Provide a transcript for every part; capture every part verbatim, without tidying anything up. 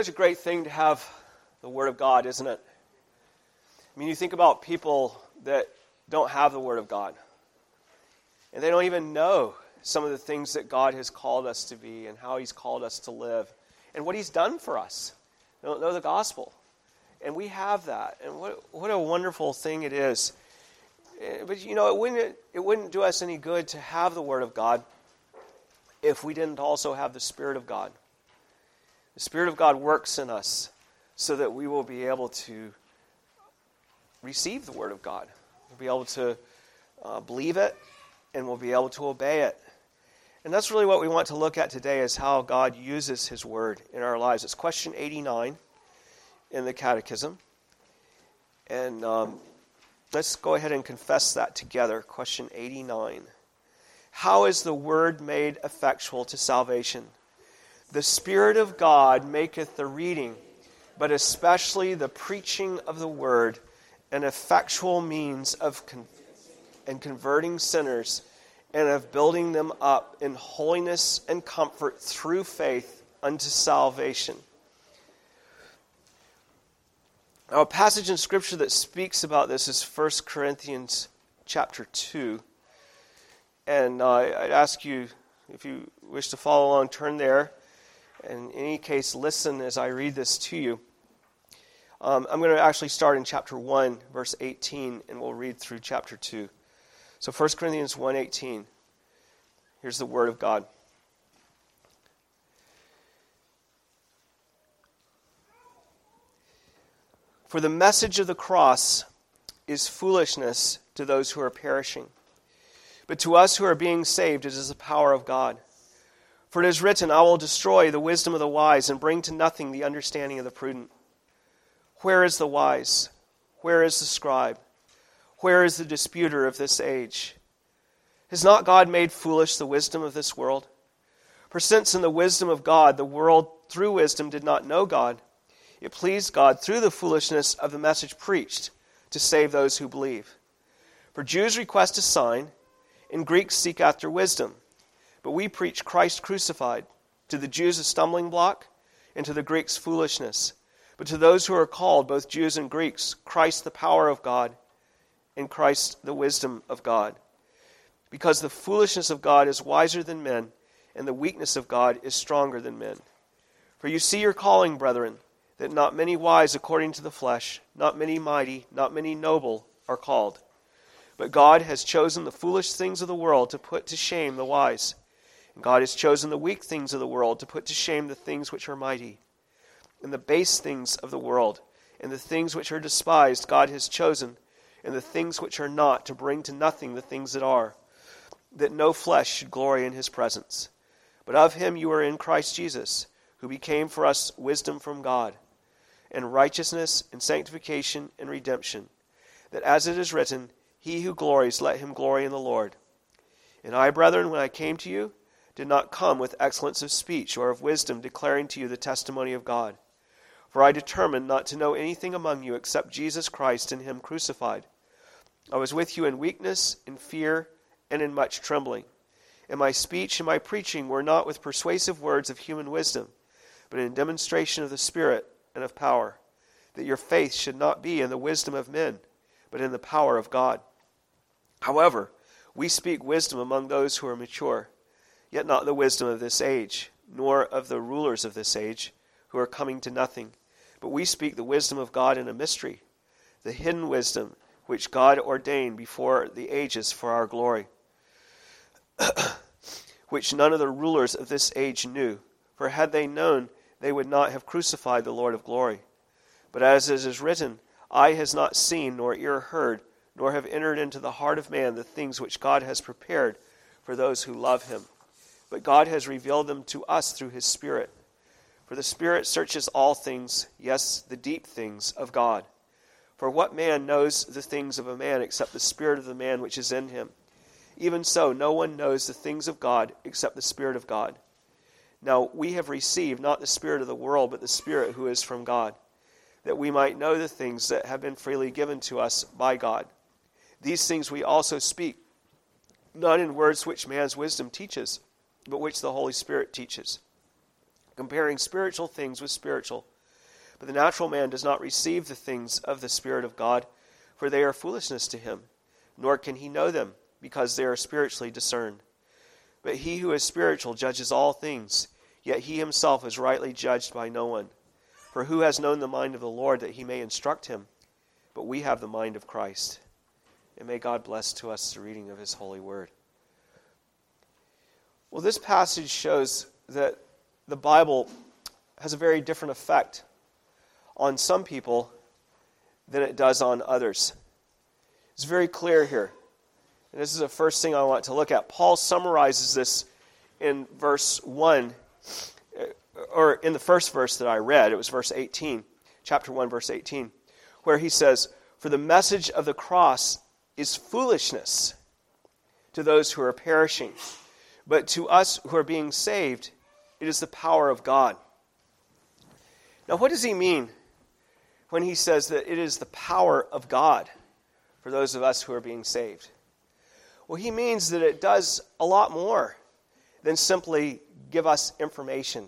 It's a great thing to have the Word of God, isn't it? I mean, you think about people that don't have the Word of God, and they don't even know some of the things that God has called us to be and how He's called us to live and what He's done for us. They don't know the gospel. And we have that. And what what a wonderful thing it is. But, you know, it wouldn't, it wouldn't do us any good to have the Word of God if we didn't also have the Spirit of God. The Spirit of God works in us so that we will be able to receive the Word of God. We'll be able to uh, believe it, and we'll be able to obey it. And that's really what we want to look at today, is how God uses His Word in our lives. It's question eighty-nine in the Catechism. And um, let's go ahead and confess that together. Question eighty-nine. How is the Word made effectual to salvation? The Spirit of God maketh the reading, but especially the preaching of the Word, an effectual means of con- and converting sinners, and of building them up in holiness and comfort through faith unto salvation. Now, a passage in Scripture that speaks about this is First Corinthians chapter two. And uh, I'd ask you, if you wish to follow along, turn there. And in any case, listen as I read this to you. Um, I'm going to actually start in chapter one, verse eighteen, and we'll read through chapter two. So First Corinthians one eighteen. Here's the Word of God. For the message of the cross is foolishness to those who are perishing, but to us who are being saved it is the power of God. For it is written, I will destroy the wisdom of the wise and bring to nothing the understanding of the prudent. Where is the wise? Where is the scribe? Where is the disputer of this age? Has not God made foolish the wisdom of this world? For since in the wisdom of God the world through wisdom did not know God, it pleased God through the foolishness of the message preached to save those who believe. For Jews request a sign, and Greeks seek after wisdom. But we preach Christ crucified, to the Jews a stumbling block, and to the Greeks foolishness. But to those who are called, both Jews and Greeks, Christ the power of God, and Christ the wisdom of God. Because the foolishness of God is wiser than men, and the weakness of God is stronger than men. For you see your calling, brethren, that not many wise according to the flesh, not many mighty, not many noble are called. But God has chosen the foolish things of the world to put to shame the wise. And God has chosen the weak things of the world to put to shame the things which are mighty. And the base things of the world, and the things which are despised, God has chosen, and the things which are not, to bring to nothing the things that are, that no flesh should glory in His presence. But of Him you are in Christ Jesus, who became for us wisdom from God, and righteousness, and sanctification, and redemption, that as it is written, He who glories, let him glory in the Lord. And I, brethren, when I came to you, did not come with excellence of speech or of wisdom, declaring to you the testimony of God. For I determined not to know anything among you except Jesus Christ and Him crucified. I was with you in weakness, in fear, and in much trembling. And my speech and my preaching were not with persuasive words of human wisdom, but in demonstration of the Spirit and of power, that your faith should not be in the wisdom of men, but in the power of God. However, we speak wisdom among those who are mature, yet not the wisdom of this age, nor of the rulers of this age, who are coming to nothing. But we speak the wisdom of God in a mystery, the hidden wisdom which God ordained before the ages for our glory, which none of the rulers of this age knew. For had they known, they would not have crucified the Lord of glory. But as it is written, eye has not seen, nor ear heard, nor have entered into the heart of man the things which God has prepared for those who love Him. But God has revealed them to us through His Spirit. For the Spirit searches all things, yes, the deep things of God. For what man knows the things of a man except the spirit of the man which is in him? Even so, no one knows the things of God except the Spirit of God. Now we have received not the spirit of the world, but the Spirit who is from God, that we might know the things that have been freely given to us by God. These things we also speak, not in words which man's wisdom teaches, but which the Holy Spirit teaches, comparing spiritual things with spiritual. But the natural man does not receive the things of the Spirit of God, for they are foolishness to him, nor can he know them, because they are spiritually discerned. But he who is spiritual judges all things, yet he himself is rightly judged by no one. For who has known the mind of the Lord that he may instruct him? But we have the mind of Christ. And may God bless to us the reading of his holy word. Well, this passage shows that the Bible has a very different effect on some people than it does on others. It's very clear here. And this is the first thing I want to look at. Paul summarizes this in verse one, or in the first verse that I read. It was verse eighteen, chapter one, verse eighteen, where he says, "For the message of the cross is foolishness to those who are perishing, but to us who are being saved, it is the power of God." Now, what does he mean when he says that it is the power of God for those of us who are being saved? Well, he means that it does a lot more than simply give us information.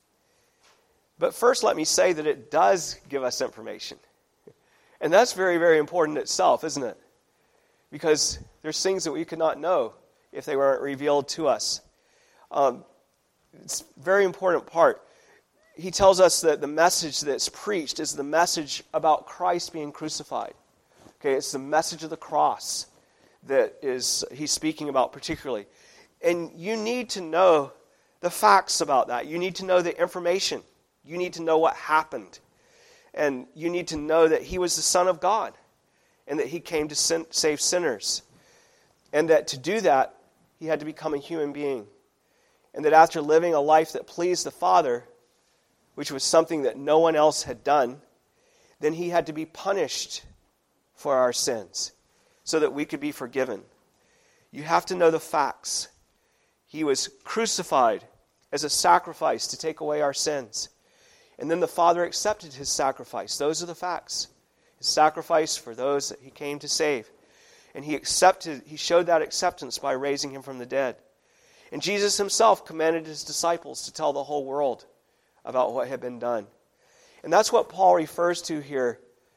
But first, let me say that it does give us information. And that's very, very important itself, isn't it? Because there's things that we could not know if they weren't revealed to us. Um, it's a very important part. He tells us that the message that's preached is the message about Christ being crucified. Okay, it's the message of the cross that is he's speaking about particularly. And you need to know the facts about that. You need to know the information. You need to know what happened. And you need to know that he was the Son of God and that he came to sin, save sinners. And that to do that, he had to become a human being. And that after living a life that pleased the Father, which was something that no one else had done, then he had to be punished for our sins so that we could be forgiven. You have to know the facts. He was crucified as a sacrifice to take away our sins. And then the Father accepted his sacrifice. Those are the facts. His sacrifice for those that he came to save. And he accepted, he showed that acceptance by raising him from the dead. And Jesus himself commanded his disciples to tell the whole world about what had been done. And that's what Paul refers to here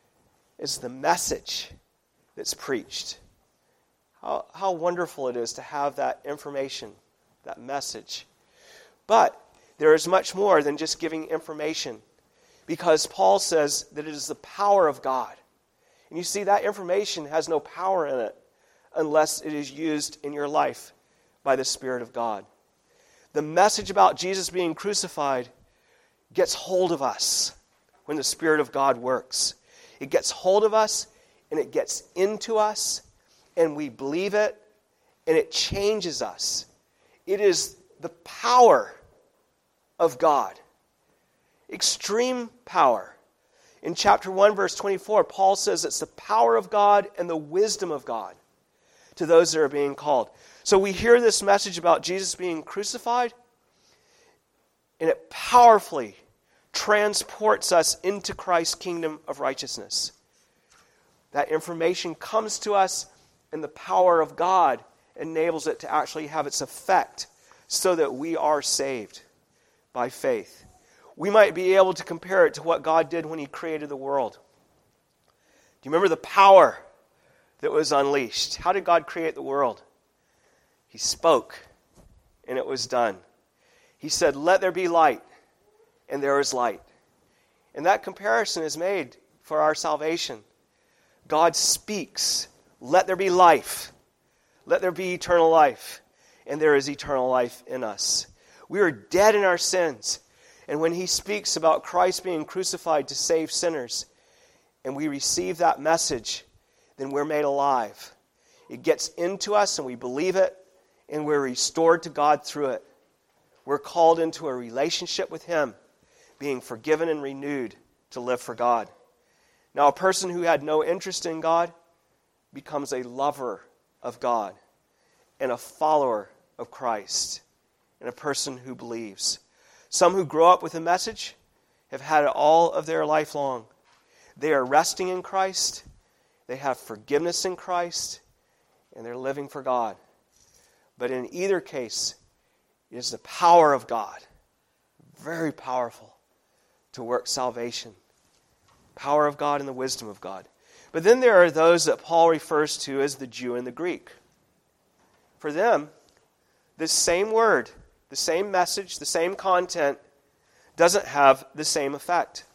as the message that's preached. How, how wonderful it is to have that information, that message. But there is much more than just giving information, because Paul says that it is the power of God. And you see, that information has no power in it unless it is used in your life by the Spirit of God. The message about Jesus being crucified gets hold of us when the Spirit of God works. It gets hold of us, and it gets into us, and we believe it, and it changes us. It is the power of God. Extreme power. In chapter one, verse twenty-four, Paul says it's the power of God and the wisdom of God to those that are being called. So we hear this message about Jesus being crucified, and it powerfully transports us into Christ's kingdom of righteousness. That information comes to us, and the power of God enables it to actually have its effect so that we are saved by faith. We might be able to compare it to what God did when he created the world. Do you remember the power that was unleashed? How did God create the world? He spoke, and it was done. He said, "Let there be light," and there was light. And that comparison is made for our salvation. God speaks, "Let there be life. Let there be eternal life." And there is eternal life in us. We are dead in our sins. And when he speaks about Christ being crucified to save sinners, and we receive that message, then we're made alive. It gets into us, and we believe it, and we're restored to God through it. We're called into a relationship with him, being forgiven and renewed to live for God. Now, a person who had no interest in God becomes a lover of God and a follower of Christ and a person who believes. Some who grow up with a message have had it all of their life long. They are resting in Christ, they have forgiveness in Christ, and they're living for God. But in either case, it is the power of God, very powerful, to work salvation Power of God and the wisdom of God. But then there are those that Paul refers to as the Jew and the Greek. For them, this same word, the same message, the same content, doesn't have the same effect.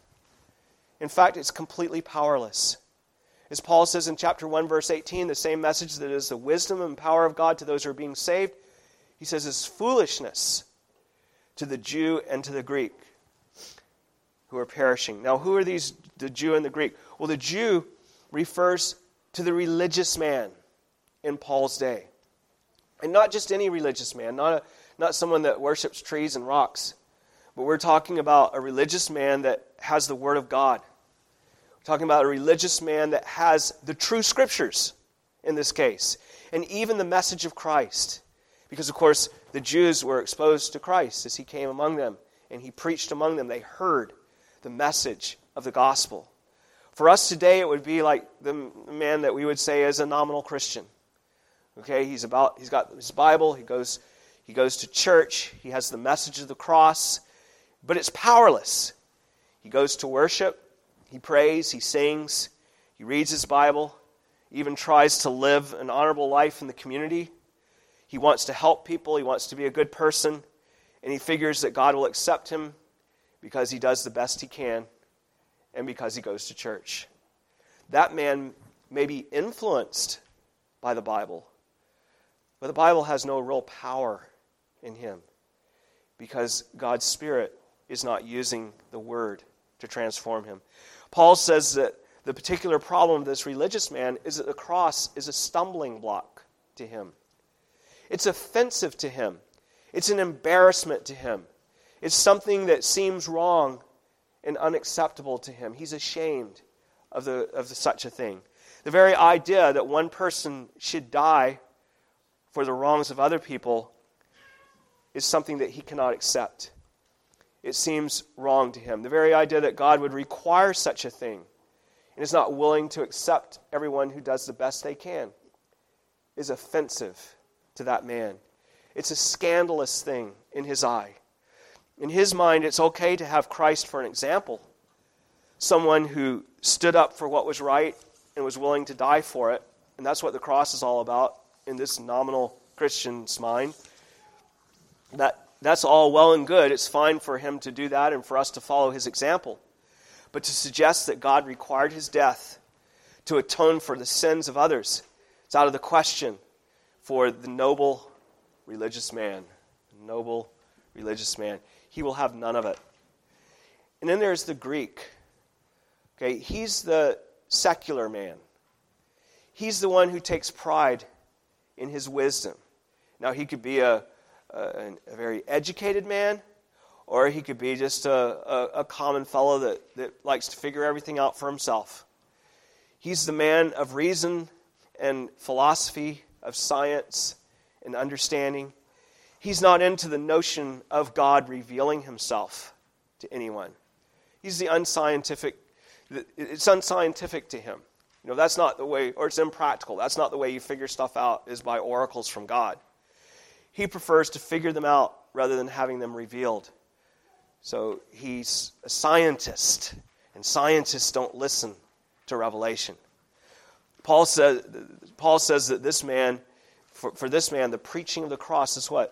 In fact, it's completely powerless. As Paul says in chapter one, verse eighteen, the same message that is the wisdom and power of God to those who are being saved, he says is foolishness to the Jew and to the Greek who are perishing. Now, who are these, the Jew and the Greek? Well, the Jew refers to the religious man in Paul's day. And not just any religious man, not, a, not someone that worships trees and rocks, but we're talking about a religious man that has the Word of God. We're talking about a religious man that has the true Scriptures in this case, and even the message of Christ. Because, of course, the Jews were exposed to Christ as he came among them, and he preached among them. They heard the message of the gospel. For us today, it would be like the man that we would say is a nominal Christian. Okay, he's about he's got his Bible, he goes he goes to church, he has the message of the cross, but it's powerless. He goes to worship, he prays, he sings, he reads his Bible, even tries to live an honorable life in the community. He wants to help people, he wants to be a good person, and he figures that God will accept him because he does the best he can and because he goes to church. That man may be influenced by the Bible, but the Bible has no real power in him because God's Spirit is not using the Word to transform him. Paul says that the particular problem of this religious man is that the cross is a stumbling block to him. It's offensive to him. It's an embarrassment to him. It's something that seems wrong and unacceptable to him. He's ashamed of the of the, such a thing. The very idea that one person should die for the wrongs of other people is something that he cannot accept. It seems wrong to him. The very idea that God would require such a thing and is not willing to accept everyone who does the best they can is offensive to that man. It's a scandalous thing in his eye. In his mind, it's okay to have Christ for an example. Someone who stood up for what was right and was willing to die for it. And that's what the cross is all about in this nominal Christian's mind. That, that's all well and good. It's fine for him to do that and for us to follow his example. But to suggest that God required his death to atone for the sins of others, it's out of the question for the noble religious man. Noble religious man. He will have none of it. And then there's the Greek. Okay, he's the secular man. He's the one who takes pride in his wisdom. Now, he could be a, a, a very educated man, or he could be just a, a, a common fellow that, that likes to figure everything out for himself. He's the man of reason and philosophy, of science and understanding. He's not into the notion of God revealing himself to anyone. He's the unscientific, it's unscientific to him. You know, that's not the way, or it's impractical. That's not the way you figure stuff out, is by oracles from God. He prefers to figure them out rather than having them revealed. So he's a scientist, and scientists don't listen to revelation. Paul says, Paul says that this man, for, for this man, the preaching of the cross is what?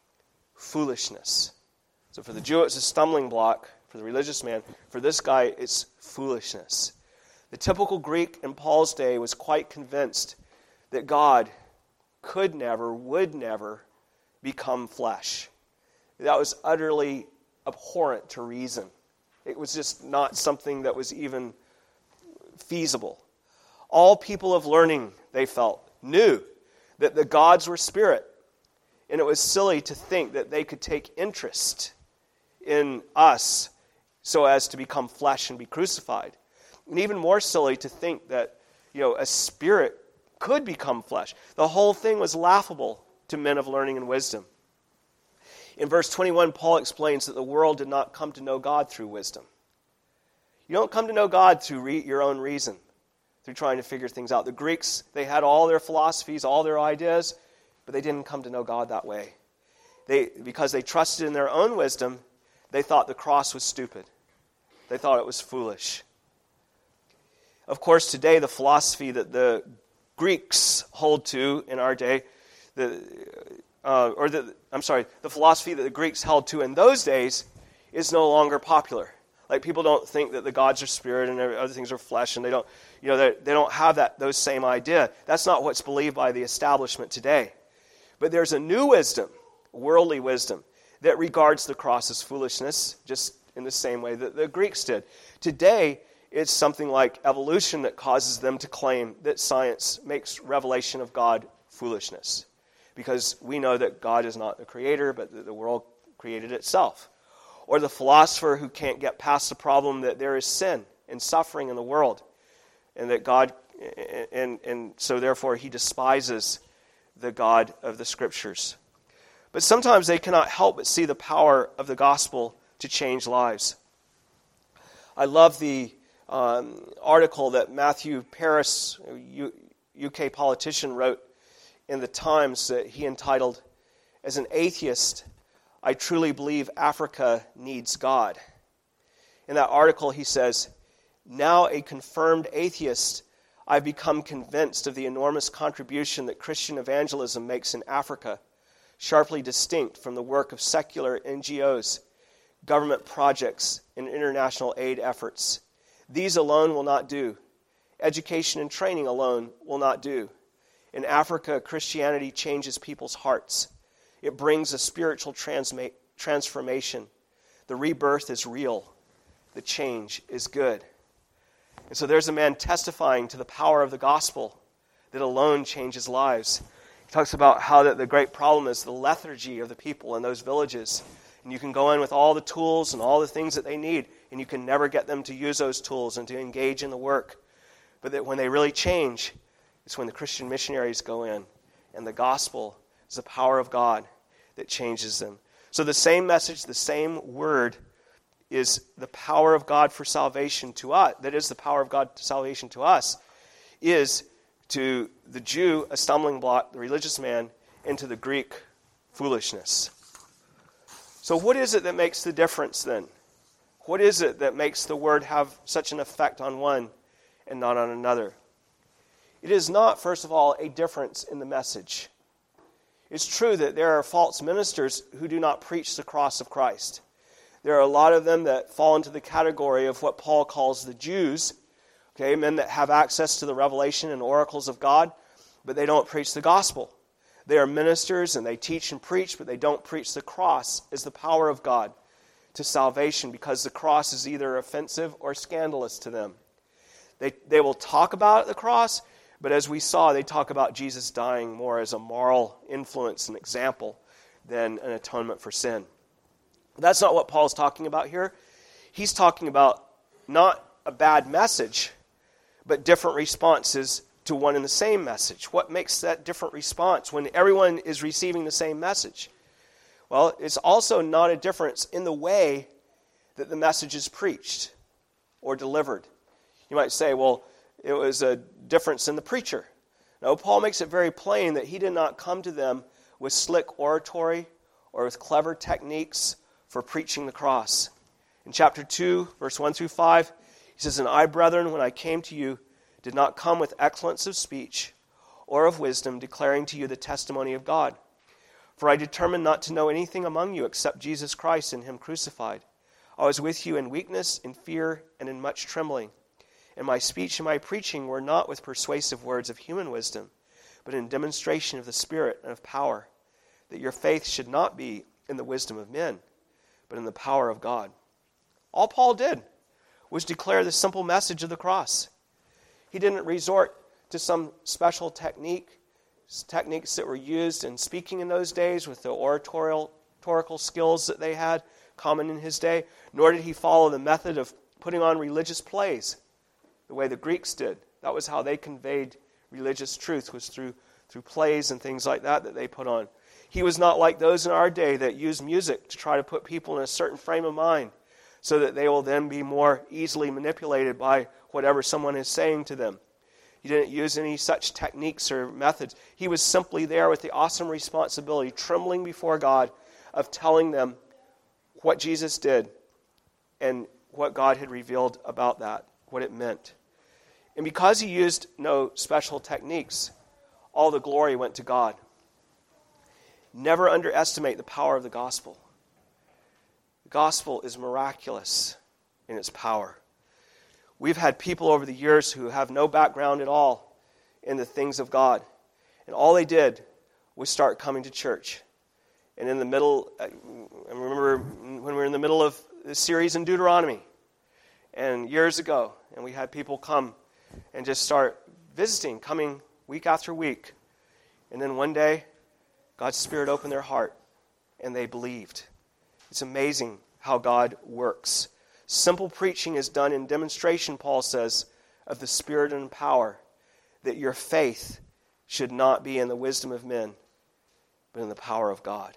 Foolishness. So for the Jew, it's a stumbling block. For the religious man, for this guy, it's foolishness. The typical Greek in Paul's day was quite convinced that God could never, would never become flesh. That was utterly abhorrent to reason. It was just not something that was even feasible. All people of learning, they felt, knew that the gods were spirit. And it was silly to think that they could take interest in us so as to become flesh and be crucified. And even more silly to think that, you know, a spirit could become flesh. The whole thing was laughable to men of learning and wisdom. In verse twenty-one, Paul explains that the world did not come to know God through wisdom. You don't come to know God through re- your own reason, through trying to figure things out. The Greeks, they had all their philosophies, all their ideas, but they didn't come to know God that way. They, because they trusted in their own wisdom, they thought the cross was stupid. They thought it was foolish. Of course, today the philosophy that the Greeks hold to in our day, the uh, or the I'm sorry, the philosophy that the Greeks held to in those days is no longer popular. Like, people don't think that the gods are spirit and other things are flesh, and they don't, you know, they, they don't have that those same idea. That's not what's believed by the establishment today. But there's a new wisdom, worldly wisdom, that regards the cross as foolishness, just in the same way that the Greeks did. Today, it's something like evolution that causes them to claim that science makes revelation of God foolishness, because we know that God is not the creator, but that the world created itself. Or the philosopher who can't get past the problem that there is sin and suffering in the world, and that God, and, and so therefore he despises the God of the Scriptures. But sometimes they cannot help but see the power of the gospel to change lives. I love the um, article that Matthew Paris, a U- UK politician, wrote in the Times that he entitled, "As an Atheist, I truly believe Africa needs God." In that article he says, "Now a confirmed atheist, I've become convinced of the enormous contribution that Christian evangelism makes in Africa, sharply distinct from the work of secular N G Os, government projects, and international aid efforts. These alone will not do. Education and training alone will not do. In Africa, Christianity changes people's hearts. It brings a spiritual transma- transformation. The rebirth is real. The change is good." And so there's a man testifying to the power of the gospel that alone changes lives. He talks about how that the great problem is the lethargy of the people in those villages. And you can go in with all the tools and all the things that they need, and you can never get them to use those tools and to engage in the work. But that when they really change, it's when the Christian missionaries go in, and the gospel is the power of God that changes them. So the same message, the same word, is the power of God for salvation to us. That is the power of God to salvation to us, is to the Jew a stumbling block, the religious man, and to the Greek foolishness. So what is it that makes the difference then? What is it that makes the word have such an effect on one and not on another? It is not, first of all, a difference in the message. It's true that there are false ministers who do not preach the cross of Christ. There are a lot of them that fall into the category of what Paul calls the Jews, okay, men that have access to the revelation and oracles of God, but they don't preach the gospel. They are ministers and they teach and preach, but they don't preach the cross as the power of God to salvation, because the cross is either offensive or scandalous to them. They, they will talk about the cross, but as we saw, they talk about Jesus dying more as a moral influence and example than an atonement for sin. That's not what Paul's talking about here. He's talking about not a bad message, but different responses to one and the same message. What makes that different response when everyone is receiving the same message? Well, it's also not a difference in the way that the message is preached or delivered. You might say, well, it was a difference in the preacher. No, Paul makes it very plain that he did not come to them with slick oratory or with clever techniques for preaching the cross. In chapter two, verse one through five, he says, "And I, brethren, when I came to you, did not come with excellence of speech or of wisdom, declaring to you the testimony of God. For I determined not to know anything among you except Jesus Christ and him crucified. I was with you in weakness, in fear, and in much trembling. And my speech and my preaching were not with persuasive words of human wisdom, but in demonstration of the Spirit and of power, that your faith should not be in the wisdom of men, but in the power of God." All Paul did was declare the simple message of the cross. He didn't resort to some special technique, techniques that were used in speaking in those days with the oratorial, oratorical skills that they had common in his day, nor did he follow the method of putting on religious plays the way the Greeks did. That was how they conveyed religious truth, was through, through plays and things like that that they put on. He was not like those in our day that use music to try to put people in a certain frame of mind so that they will then be more easily manipulated by whatever someone is saying to them. He didn't use any such techniques or methods. He was simply there with the awesome responsibility, trembling before God, of telling them what Jesus did and what God had revealed about that, what it meant. And because he used no special techniques, all the glory went to God. Never underestimate the power of the gospel. The gospel is miraculous in its power. We've had people over the years who have no background at all in the things of God. And all they did was start coming to church. And in the middle, I remember when we were in the middle of the series in Deuteronomy, and years ago, and we had people come and just start visiting, coming week after week. And then one day, God's Spirit opened their heart, and they believed. It's amazing how God works. Simple preaching is done in demonstration, Paul says, of the Spirit and power, that your faith should not be in the wisdom of men, but in the power of God.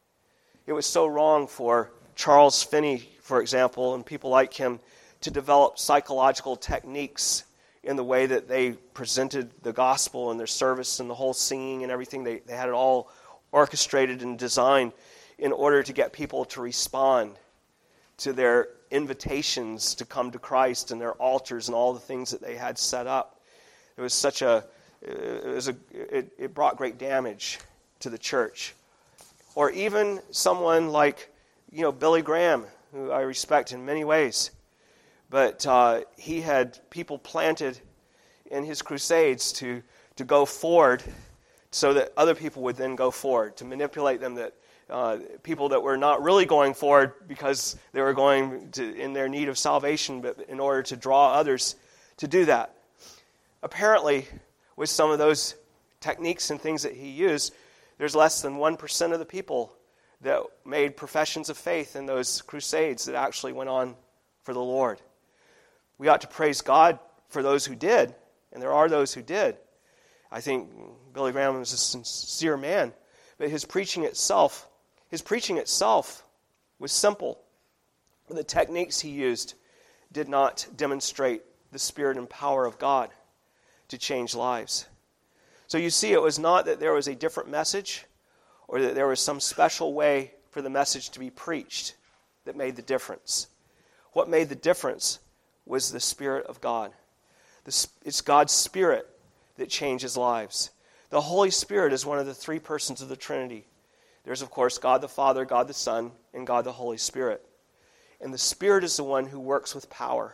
It was so wrong for Charles Finney, for example, and people like him, to develop psychological techniques in the way that they presented the gospel and their service and the whole singing and everything. They, they had it all orchestrated and designed in order to get people to respond to their invitations to come to Christ and their altars and all the things that they had set up. It was such a, it was a, it, it brought great damage to the church. Or even someone like, you know, Billy Graham, who I respect in many ways. But uh, he had people planted in his crusades to, to go forward so that other people would then go forward, to manipulate them, that uh, people that were not really going forward because they were going to, in their need of salvation, but in order to draw others to do that. Apparently, with some of those techniques and things that he used, there's less than one percent of the people that made professions of faith in those crusades that actually went on for the Lord. We ought to praise God for those who did, and there are those who did. I think Billy Graham was a sincere man, but his preaching itself, his preaching itself was simple. The techniques he used did not demonstrate the Spirit and power of God to change lives. So you see, it was not that there was a different message or that there was some special way for the message to be preached that made the difference. What made the difference was the Spirit of God. It's God's Spirit that changes lives. The Holy Spirit is one of the three persons of the Trinity. There's, of course, God the Father, God the Son, and God the Holy Spirit. And the Spirit is the one who works with power.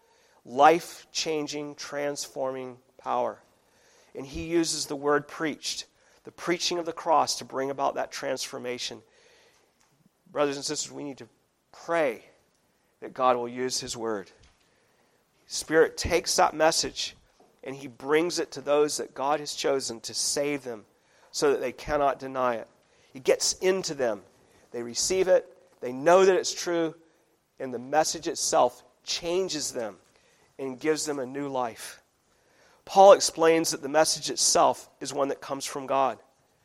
Life-changing, transforming power. And he uses the word preached, the preaching of the cross, to bring about that transformation. Brothers and sisters, we need to pray that God will use his word. Spirit takes that message and he brings it to those that God has chosen to save them so that they cannot deny it. He gets into them. They receive it. They know that it's true. And the message itself changes them and gives them a new life. Paul explains that the message itself is one that comes from God.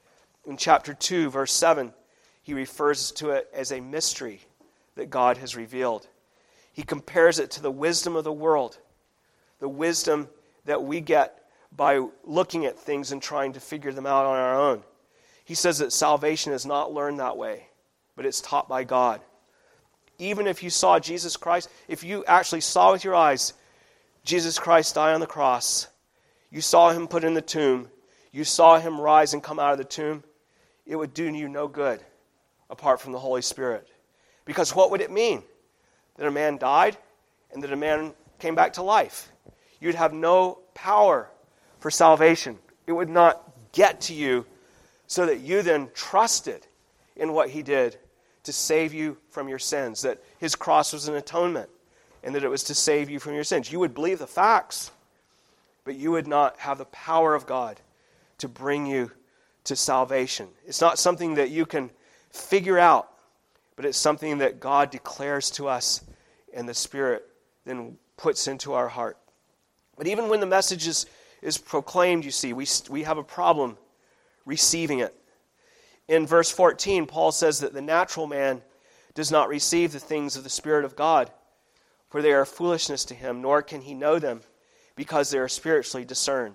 In chapter two, verse seven, he refers to it as a mystery that God has revealed. He compares it to the wisdom of the world, the wisdom that we get by looking at things and trying to figure them out on our own. He says that salvation is not learned that way, but it's taught by God. Even if you saw Jesus Christ, if you actually saw with your eyes Jesus Christ die on the cross, you saw him put in the tomb, you saw him rise and come out of the tomb, it would do you no good apart from the Holy Spirit. Because what would it mean? That a man died and that a man came back to life. You'd have no power for salvation. It would not get to you so that you then trusted in what he did to save you from your sins, that his cross was an atonement and that it was to save you from your sins. You would believe the facts, but you would not have the power of God to bring you to salvation. It's not something that you can figure out, but it's something that God declares to us and the Spirit then puts into our heart. But even when the message is, is proclaimed, you see, we, we have a problem receiving it. In verse fourteen, Paul says that the natural man does not receive the things of the Spirit of God, for they are foolishness to him, nor can he know them, because they are spiritually discerned.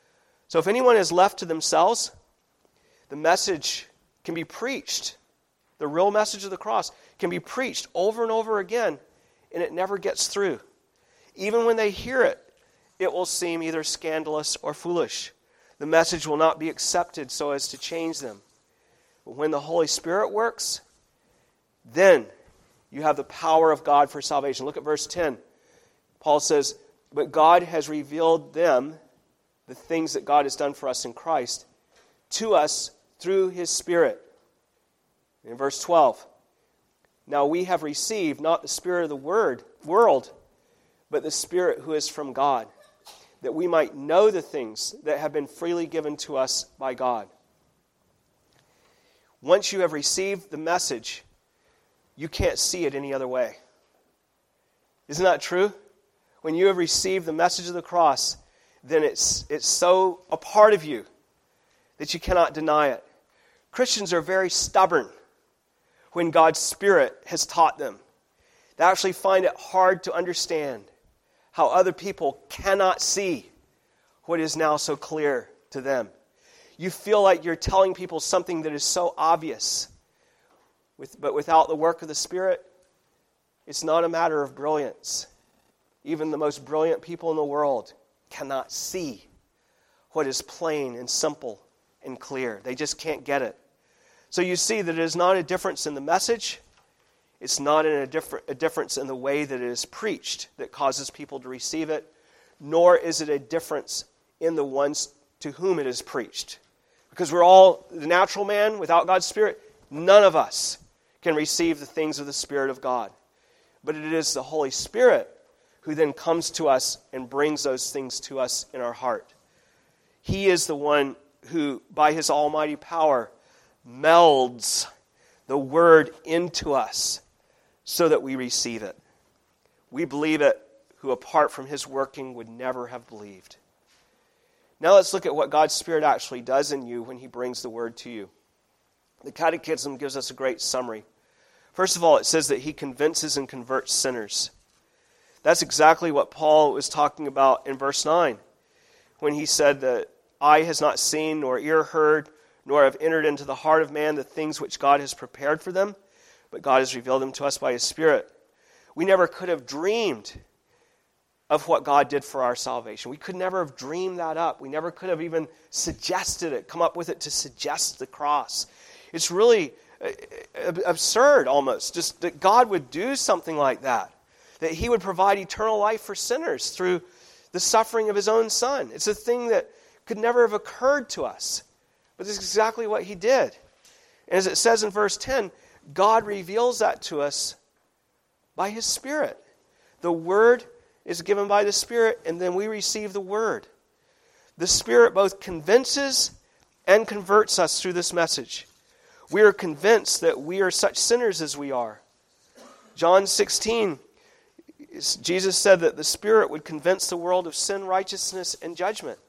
So if anyone is left to themselves, the message can be preached. The real message of the cross can be preached over and over again, and it never gets through. Even when they hear it, it will seem either scandalous or foolish. The message will not be accepted so as to change them. But when the Holy Spirit works, then you have the power of God for salvation. Look at verse ten. Paul says, but God has revealed them, the things that God has done for us in Christ, to us through His Spirit. In verse twelve, now we have received not the spirit of the word, world, but the Spirit who is from God, that we might know the things that have been freely given to us by God. Once you have received the message, you can't see it any other way. Isn't that true? When you have received the message of the cross, then it's it's so a part of you that you cannot deny it. Christians are very stubborn when God's Spirit has taught them. They actually find it hard to understand how other people cannot see what is now so clear to them. You feel like you're telling people something that is so obvious. With, but without the work of the Spirit, it's not a matter of brilliance. Even the most brilliant people in the world cannot see what is plain and simple and clear. They just can't get it. So you see that it is not a difference in the message. It's not in a, differ- a difference in the way that it is preached that causes people to receive it, nor is it a difference in the ones to whom it is preached. Because we're all, the natural man, without God's Spirit, none of us can receive the things of the Spirit of God. But it is the Holy Spirit who then comes to us and brings those things to us in our heart. He is the one who, by His almighty power, melds the Word into us so that we receive it. We believe it, who apart from His working would never have believed. Now let's look at what God's Spirit actually does in you when He brings the Word to you. The Catechism gives us a great summary. First of all, it says that He convinces and converts sinners. That's exactly what Paul was talking about in verse nine, when he said that eye has not seen, nor ear heard, nor have entered into the heart of man the things which God has prepared for them, but God has revealed them to us by His Spirit. We never could have dreamed of what God did for our salvation. We could never have dreamed that up. We never could have even suggested it, come up with it to suggest the cross. It's really absurd almost, just that God would do something like that, that He would provide eternal life for sinners through the suffering of His own Son. It's a thing that could never have occurred to us, but this is exactly what He did. And as it says in verse ten, God reveals that to us by His Spirit. The Word is given by the Spirit, and then we receive the Word. The Spirit both convinces and converts us through this message. We are convinced that we are such sinners as we are. John sixteen, Jesus said that the Spirit would convince the world of sin, righteousness, and judgment.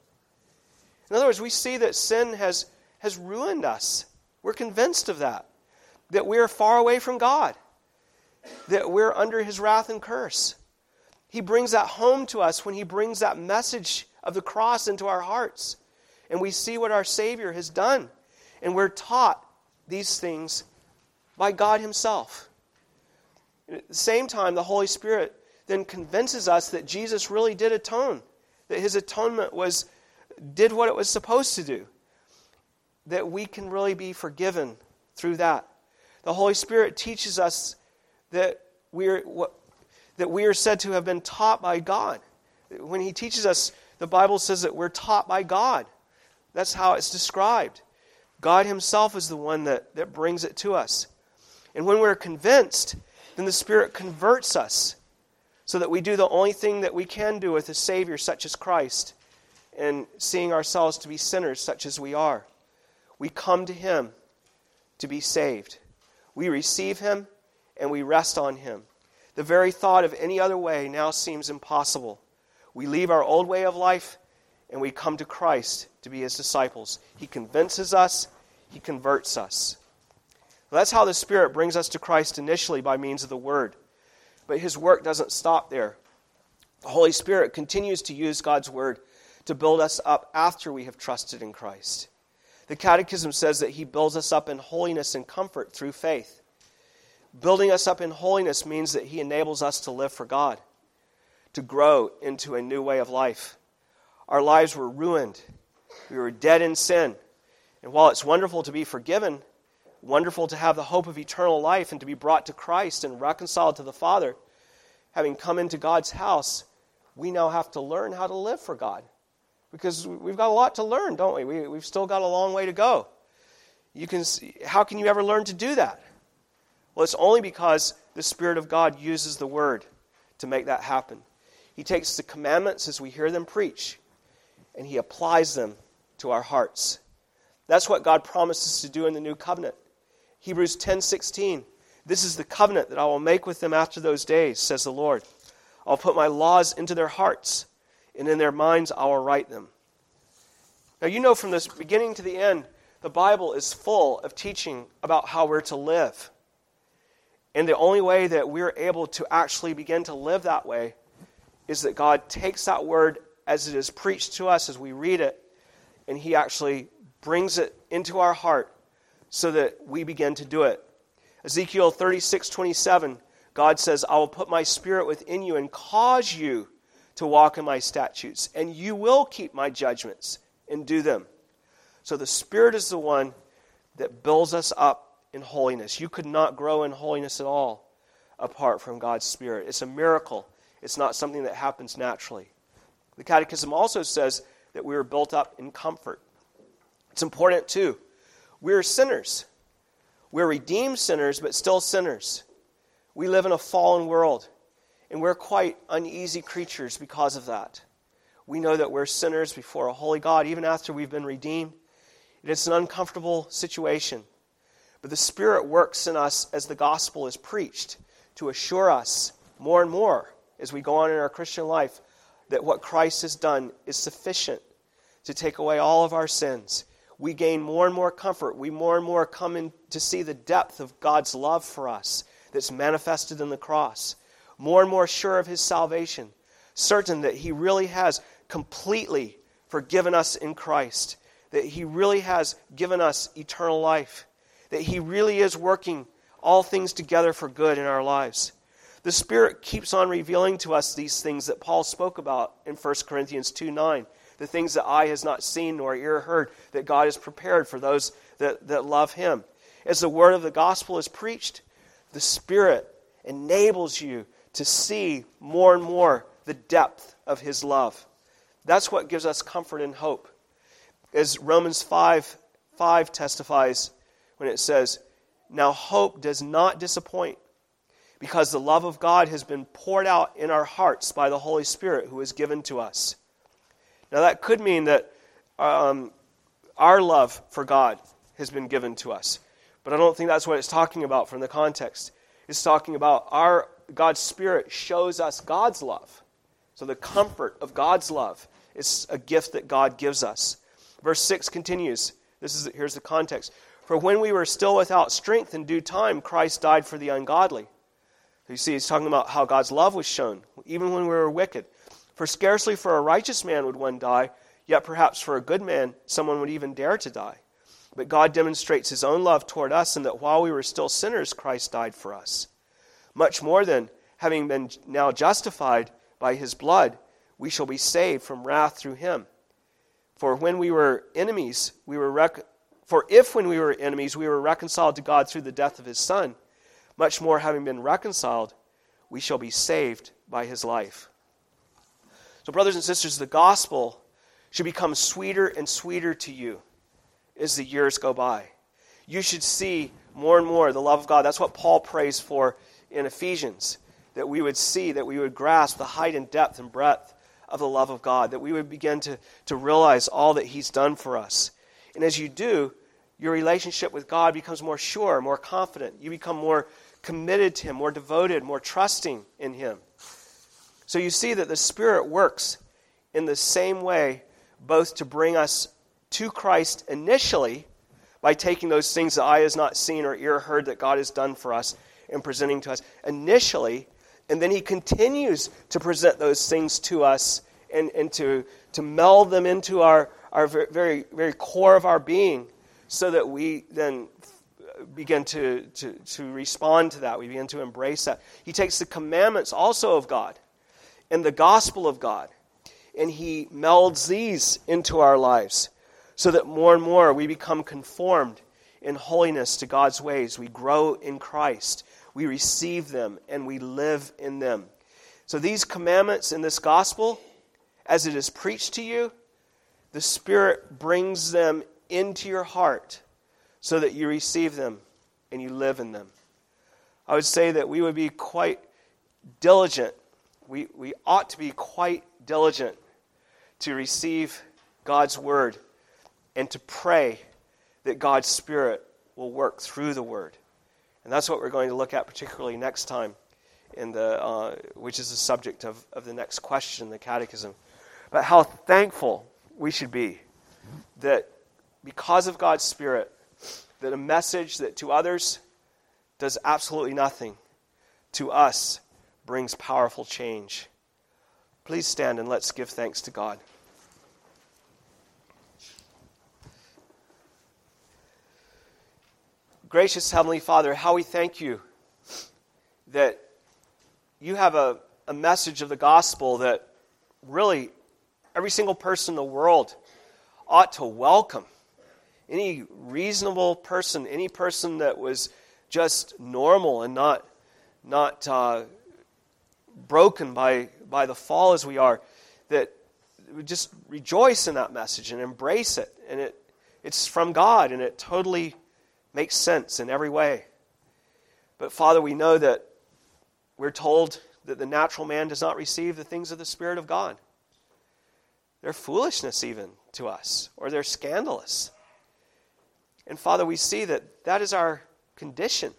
In other words, we see that sin has, has ruined us. We're convinced of that. That we are far away from God. That we're under His wrath and curse. He brings that home to us when He brings that message of the cross into our hearts. And we see what our Savior has done. And we're taught these things by God Himself. And at the same time, the Holy Spirit then convinces us that Jesus really did atone. That His atonement was did what it was supposed to do. That we can really be forgiven through that. The Holy Spirit teaches us that we are what that we are said to have been taught by God. When He teaches us, the Bible says that we're taught by God. That's how it's described. God Himself is the one that, that brings it to us. And when we're convinced, then the Spirit converts us so that we do the only thing that we can do with a Savior such as Christ, and seeing ourselves to be sinners such as we are. We come to Him to be saved. We receive Him and we rest on Him. The very thought of any other way now seems impossible. We leave our old way of life and we come to Christ to be His disciples. He convinces us, He converts us. Well, that's how the Spirit brings us to Christ initially by means of the Word. But His work doesn't stop there. The Holy Spirit continues to use God's Word to build us up after we have trusted in Christ. The Catechism says that He builds us up in holiness and comfort through faith. Building us up in holiness means that He enables us to live for God, to grow into a new way of life. Our lives were ruined. We were dead in sin. And while it's wonderful to be forgiven, wonderful to have the hope of eternal life and to be brought to Christ and reconciled to the Father, having come into God's house, we now have to learn how to live for God. Because we've got a lot to learn, don't we? we we've still got a long way to go. You can see, how can you ever learn to do that? Well, it's only because the Spirit of God uses the Word to make that happen. He takes the commandments as we hear them preach, and He applies them to our hearts. That's what God promises to do in the new covenant. Hebrews ten sixteen. This is the covenant that I will make with them after those days, says the Lord. I'll put my laws into their hearts, and in their minds I will write them. Now you know from this beginning to the end, the Bible is full of teaching about how we're to live. And the only way that we're able to actually begin to live that way is that God takes that word as it is preached to us, as we read it, and He actually brings it into our heart so that we begin to do it. Ezekiel thirty-six twenty-seven, God says, I will put my Spirit within you and cause you to walk in my statutes, and you will keep my judgments and do them. So the Spirit is the one that builds us up in holiness. You could not grow in holiness at all apart from God's Spirit. It's a miracle. It's not something that happens naturally. The Catechism also says that we are built up in comfort. It's important too. We're sinners. We're redeemed sinners, but still sinners. We live in a fallen world, and we're quite uneasy creatures because of that. We know that we're sinners before a holy God, even after we've been redeemed. It's an uncomfortable situation. But the Spirit works in us as the gospel is preached to assure us more and more as we go on in our Christian life that what Christ has done is sufficient to take away all of our sins. We gain more and more comfort. We more and more come in to see the depth of God's love for us that's manifested in the cross. More and more sure of His salvation, certain that He really has completely forgiven us in Christ, that He really has given us eternal life, that He really is working all things together for good in our lives. The Spirit keeps on revealing to us these things that Paul spoke about in First Corinthians two nine, the things that eye has not seen nor ear heard, that God has prepared for those that, that love Him. As the word of the gospel is preached, the Spirit enables you to see more and more the depth of His love. That's what gives us comfort and hope. As Romans five five testifies when it says, now hope does not disappoint, because the love of God has been poured out in our hearts by the Holy Spirit who is given to us. Now that could mean that um, our love for God has been given to us. But I don't think that's what it's talking about from the context. It's talking about our God's Spirit shows us God's love. So the comfort of God's love is a gift that God gives us. Verse six continues. This is here's the context. For when we were still without strength in due time, Christ died for the ungodly. You see, he's talking about how God's love was shown, even when we were wicked. For scarcely for a righteous man would one die, yet perhaps for a good man someone would even dare to die. But God demonstrates His own love toward us in that while we were still sinners, Christ died for us. Much more then, having been now justified by His blood, we shall be saved from wrath through Him. For when we were enemies, we were rec- for if when we were enemies we were reconciled to God through the death of His Son, much more having been reconciled, we shall be saved by His life. So brothers and sisters, the gospel should become sweeter and sweeter to you as the years go by. You should see more and more the love of God. That's what Paul prays for in Ephesians, that we would see, that we would grasp the height and depth and breadth of the love of God, that we would begin to, to realize all that He's done for us. And as you do, your relationship with God becomes more sure, more confident. You become more committed to Him, more devoted, more trusting in Him. So you see that the Spirit works in the same way, both to bring us to Christ initially by taking those things that eye has not seen or ear heard that God has done for us and presenting to us initially, and then He continues to present those things to us and, and to, to meld them into our, our very, very core of our being, so that we then begin to, to, to respond to that. We begin to embrace that. He takes the commandments also of God and the gospel of God, and He melds these into our lives so that more and more we become conformed in holiness to God's ways. We grow in Christ. We receive them and we live in them. So these commandments in this gospel, as it is preached to you, the Spirit brings them into your heart so that you receive them and you live in them. I would say that we would be quite diligent. We, we ought to be quite diligent to receive God's Word and to pray that God's Spirit will work through the Word. And that's what we're going to look at particularly next time, in the uh, which is the subject of, of the next question in the Catechism. But how thankful we should be that because of God's Spirit, that a message that to others does absolutely nothing, to us brings powerful change. Please stand and let's give thanks to God. Gracious Heavenly Father, how we thank you that you have a, a message of the gospel that really every single person in the world ought to welcome. Any reasonable person, any person that was just normal and not not uh, broken by, by the fall as we are, that would just rejoice in that message and embrace it. And it it's from God, and it totally makes sense in every way. But Father, we know that we're told that the natural man does not receive the things of the Spirit of God. They're foolishness even to us, or they're scandalous. And Father, we see that that is our condition,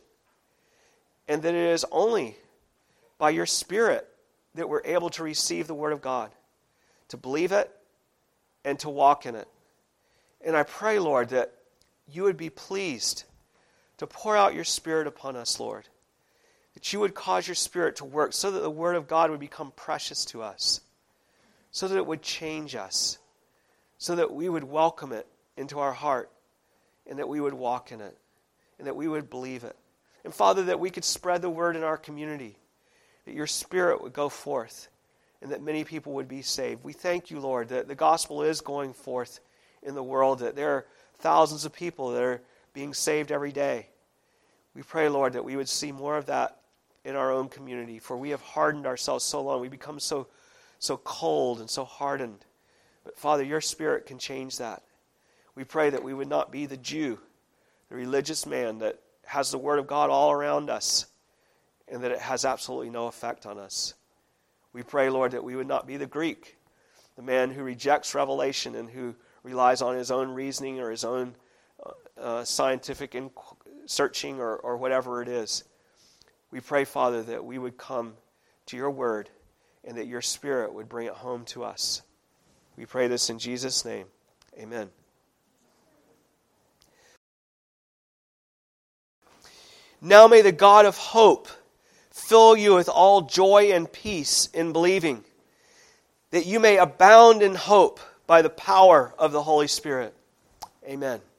and that it is only by your Spirit that we're able to receive the Word of God, to believe it, and to walk in it. And I pray, Lord, that you would be pleased to pour out your Spirit upon us, Lord, that you would cause your Spirit to work so that the Word of God would become precious to us, so that it would change us, so that we would welcome it into our heart, and that we would walk in it, and that we would believe it. And Father, that we could spread the word in our community, that your Spirit would go forth, and that many people would be saved. We thank you, Lord, that the gospel is going forth in the world, that there are thousands of people that are being saved every day. We pray, Lord, that we would see more of that in our own community, for we have hardened ourselves so long. We become so, so cold and so hardened. But Father, your Spirit can change that. We pray that we would not be the Jew, the religious man that has the Word of God all around us, and that it has absolutely no effect on us. We pray, Lord, that we would not be the Greek, the man who rejects revelation and who relies on his own reasoning or his own uh, scientific in- searching or, or whatever it is. We pray, Father, that we would come to your Word and that your Spirit would bring it home to us. We pray this in Jesus' name. Amen. Now may the God of hope fill you with all joy and peace in believing, that you may abound in hope by the power of the Holy Spirit. Amen.